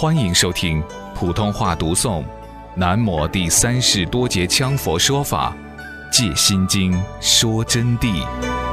欢迎收听普通话读诵南摩第三世多杰羌佛说法戒心经说真谛。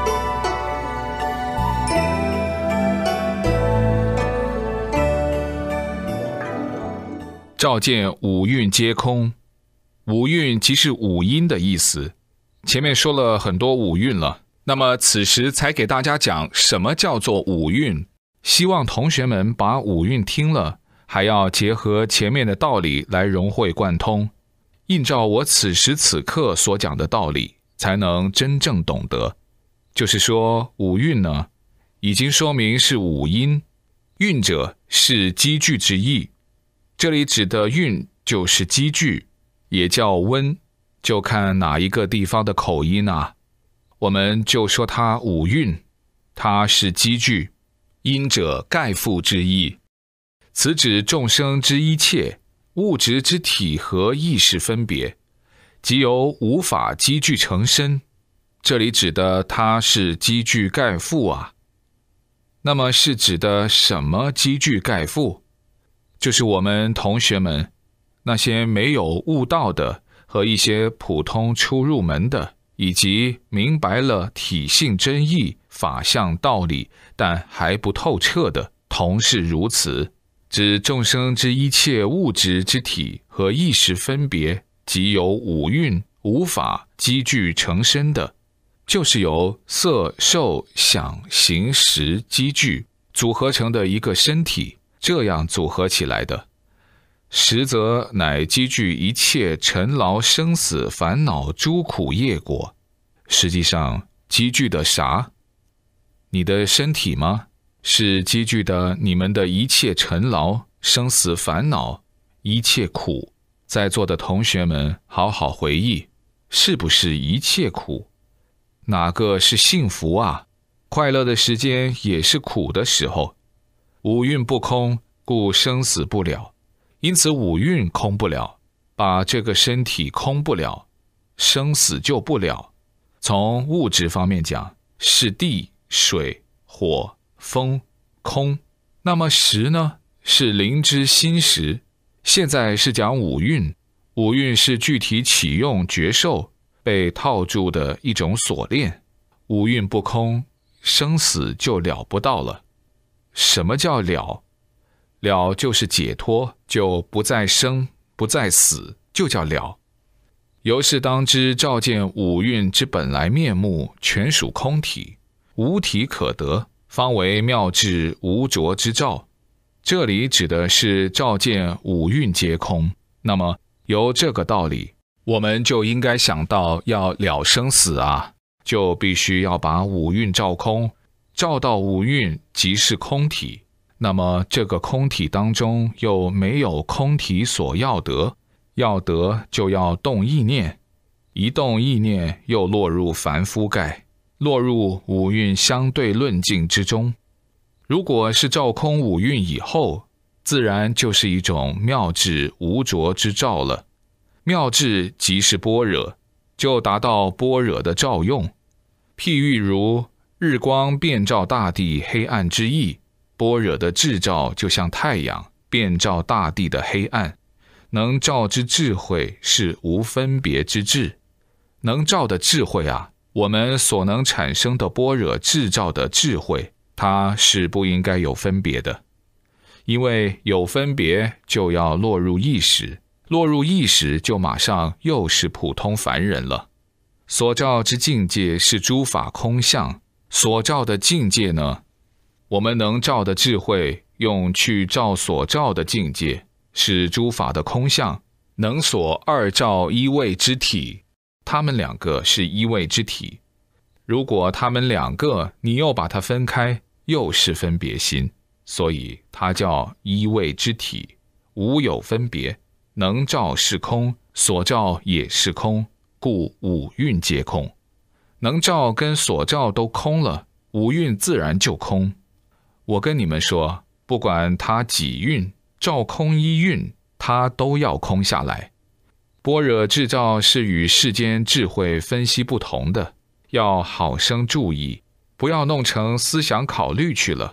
照见五蕴皆空，五蕴即是五阴的意思。前面说了很多五蕴了，那么此时才给大家讲什么叫做五蕴。希望同学们把五蕴听了，还要结合前面的道理来融会贯通，映照我此时此刻所讲的道理，才能真正懂得。就是说五蕴呢，已经说明是五阴，蕴者是积聚之意，这里指的蕴就是积聚，也叫温，就看哪一个地方的口音啊。我们就说它五蕴，它是积聚，阴者盖覆之意，此指众生之一切物质之体和意识分别，即由无法积聚成身。这里指的它是积聚盖覆啊。那么是指的什么积聚盖覆？就是我们同学们那些没有悟道的和一些普通初入门的，以及明白了体性真意法相道理但还不透彻的，同是如此。指众生之一切物质之体和意识分别，即由五蕴无法积聚成身的，就是由色受想行识积聚组合成的一个身体，这样组合起来的。实则乃积聚一切尘劳生死烦恼诸苦业果。实际上积聚的啥？你的身体吗？是积聚的你们的一切尘劳生死烦恼一切苦。在座的同学们好好回忆，是不是一切苦？哪个是幸福啊？快乐的时间也是苦的时候。五蕴不空，故生死不了，因此五蕴空不了，把这个身体空不了，生死就不了。从物质方面讲，是地水火风空。那么识呢？是灵之心识。现在是讲五蕴，五蕴是具体启用觉受被套住的一种锁链。五蕴不空，生死就了不到了。什么叫了？了就是解脱，就不再生不再死，就叫了。由是当知照见五蕴之本来面目，全属空体，无体可得，方为妙智无着之照。这里指的是照见五蕴皆空。那么由这个道理，我们就应该想到要了生死啊，就必须要把五蕴照空，照到五蕴即是空体。那么这个空体当中又没有空体所要得，要得就要动意念，一动意念又落入凡夫盖，落入五蕴相对论境之中。如果是照空五蕴以后，自然就是一种妙智无着之照了。妙智即是般若，就达到般若的照用。譬喻如日光遍照大地黑暗之意，般若的智照就像太阳遍照大地的黑暗。能照之智慧是无分别之智。能照的智慧啊，我们所能产生的般若智照的智慧，它是不应该有分别的。因为有分别就要落入意识，落入意识就马上又是普通凡人了。所照之境界是诸法空相，所照的境界呢，我们能照的智慧用去照所照的境界，是诸法的空相，能所二照一位之体，他们两个是一位之体。如果他们两个你又把它分开，又是分别心，所以它叫一位之体，无有分别。能照是空，所照也是空，故五蕴皆空。能照跟所照都空了，五蕴自然就空。我跟你们说，不管它几蕴，照空一蕴，它都要空下来。般若智照是与世间智慧分析不同的，要好生注意，不要弄成思想考虑去了。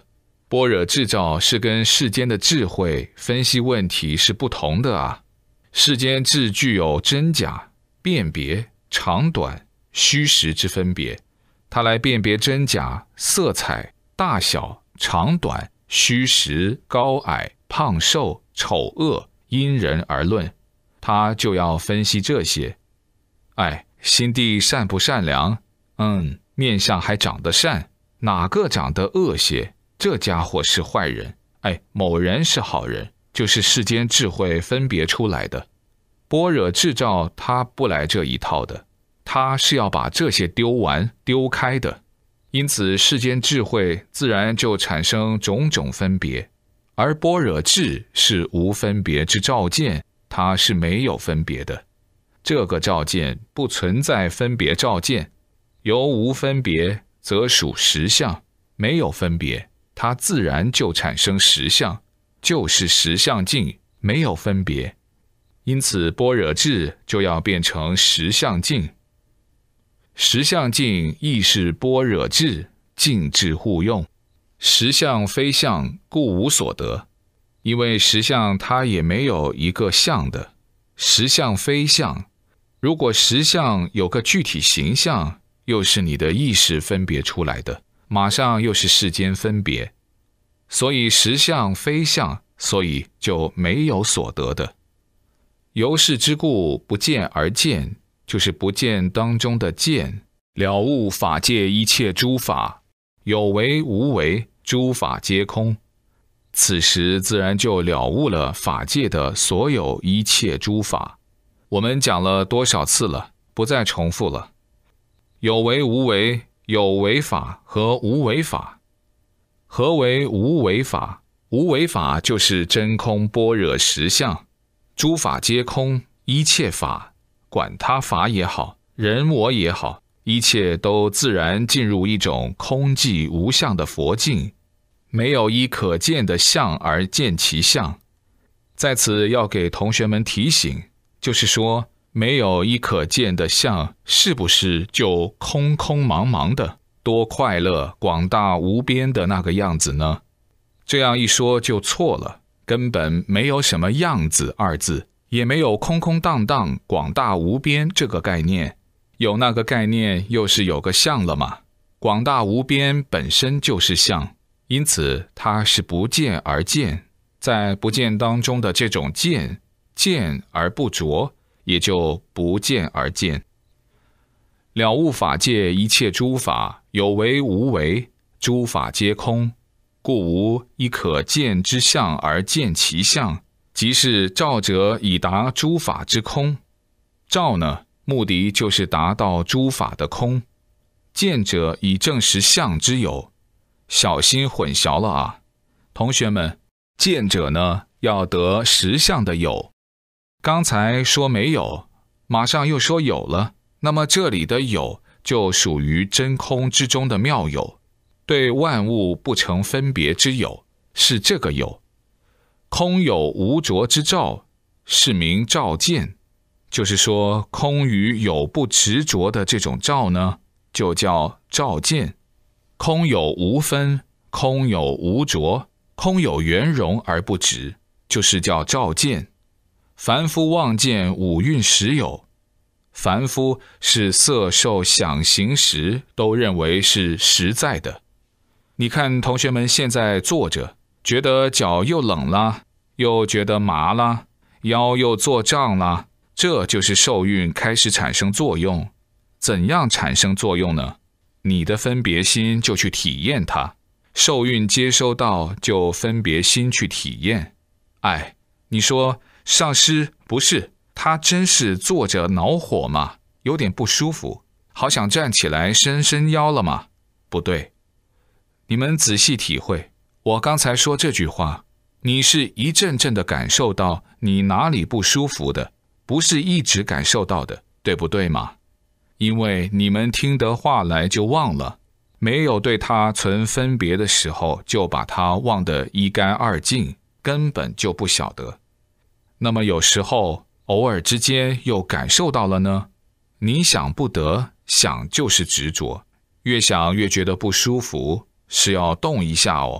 般若智照是跟世间的智慧分析问题是不同的啊。世间智具有真假、辨别、长短、虚实之分别，它来辨别真假、色彩、大小、长短、虚实、高矮、胖瘦、丑恶，因人而论，它就要分析这些。心地善不善良？面相还长得善，哪个长得恶些？这家伙是坏人，某人是好人，就是世间智慧分别出来的。般若智照他不来这一套的，他是要把这些丢完丢开的，因此世间智慧自然就产生种种分别，而般若智是无分别之照见，它是没有分别的。这个照见不存在分别照见，由无分别则属实相，没有分别它自然就产生实相，就是实相境，没有分别。因此般若智就要变成实相境。实相境亦是般若智，境智互用。实相非相，故无所得。因为实相它也没有一个相的，实相非相。如果实相有个具体形象，又是你的意识分别出来的，马上又是世间分别。所以实相非相，所以就没有所得的。由是之故，不见而见，就是不见当中的见，了悟法界一切诸法，有为无为，诸法皆空。此时自然就了悟了法界的所有一切诸法。我们讲了多少次了，不再重复了。有为无为，有为法和无为法。何为无为法？无为法就是真空般若实相，诸法皆空，一切法，管他法也好，人我也好，一切都自然进入一种空寂无相的佛境，没有依可见的相而见其相。在此要给同学们提醒，就是说没有依可见的相，是不是就空空茫茫的，多快乐广大无边的那个样子呢？这样一说就错了，根本没有什么样子二字，也没有空空荡荡广大无边这个概念。有那个概念又是有个相了嘛。广大无边本身就是相，因此它是不见而见，在不见当中的这种见，见而不着，也就不见而见。了悟法界一切诸法，有为无为，诸法皆空，故无一可见之相而见其相，即是照者以达诸法之空。照呢，目的就是达到诸法的空；见者以证实相之有。小心混淆了啊，同学们，见者呢要得实相的有。刚才说没有，马上又说有了，那么这里的有就属于真空之中的妙有，对万物不成分别之有，是这个有。空有无着之照，是名照见，就是说空与有不执着的这种照呢，就叫照见。空有无分，空有无着，空有圆融而不执，就是叫照见。凡夫妄见五蕴实有，凡夫是色受想行识都认为是实在的。你看同学们现在坐着，觉得脚又冷啦，又觉得麻啦，腰又作胀啦，这就是受蕴开始产生作用。怎样产生作用呢？你的分别心就去体验它，受蕴接收到就分别心去体验。你说上师不是，他真是坐着恼火嘛，有点不舒服，好想站起来伸伸腰了嘛。不对，你们仔细体会，我刚才说这句话，你是一阵阵的感受到你哪里不舒服的，不是一直感受到的，对不对嘛？因为你们听得话来就忘了，没有对它存分别的时候，就把它忘得一干二净，根本就不晓得。那么有时候偶尔之间又感受到了呢，你想不得，想就是执着，越想越觉得不舒服，是要动一下哦。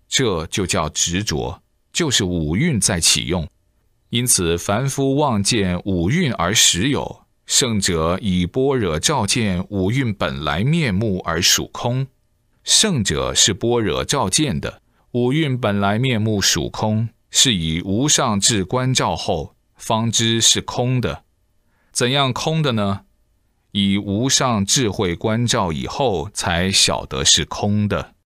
这就叫执着，就是五蕴在起用。因此凡夫妄见五蕴而实有，圣者以般若照见五蕴本来面目而属空。圣者是般若照见的，五蕴本来面目属空，是以无上智观照后，方知是空的。怎样空的呢？以无上智慧观照以后，才晓得是空的。